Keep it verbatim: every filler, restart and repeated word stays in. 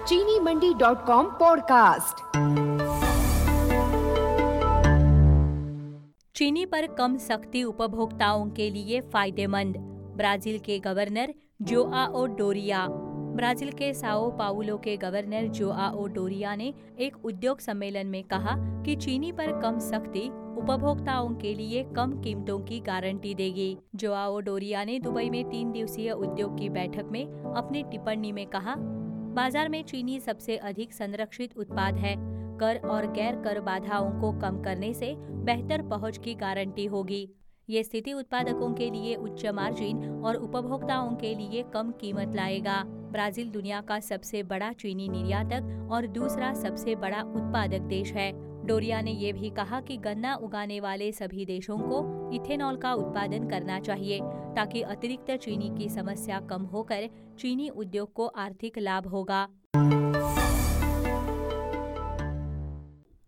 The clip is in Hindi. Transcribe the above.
चीनी मंडी डॉट कॉम पॉडकास्ट। चीनी पर कम सख्ती उपभोक्ताओं के लिए फायदेमंद। ब्राजील के गवर्नर जोआओ डोरिया। ब्राजील के साओ पाउलो के गवर्नर जोआओ डोरिया ने एक उद्योग सम्मेलन में कहा कि चीनी पर कम सख्ती उपभोक्ताओं के लिए कम कीमतों की गारंटी देगी। जोआओ डोरिया ने दुबई में तीन दिवसीय उद्योग की बैठक में अपनी टिप्पणी में कहा, बाजार में चीनी सबसे अधिक संरक्षित उत्पाद है। कर और गैर कर बाधाओं को कम करने से बेहतर पहुंच की गारंटी होगी। ये स्थिति उत्पादकों के लिए उच्च मार्जिन और उपभोक्ताओं के लिए कम कीमत लाएगा। ब्राजील दुनिया का सबसे बड़ा चीनी निर्यातक और दूसरा सबसे बड़ा उत्पादक देश है। डोरिया ने यह भी कहा कि गन्ना उगाने वाले सभी देशों को इथेनॉल का उत्पादन करना चाहिए ताकि अतिरिक्त चीनी की समस्या कम होकर चीनी उद्योग को आर्थिक लाभ होगा।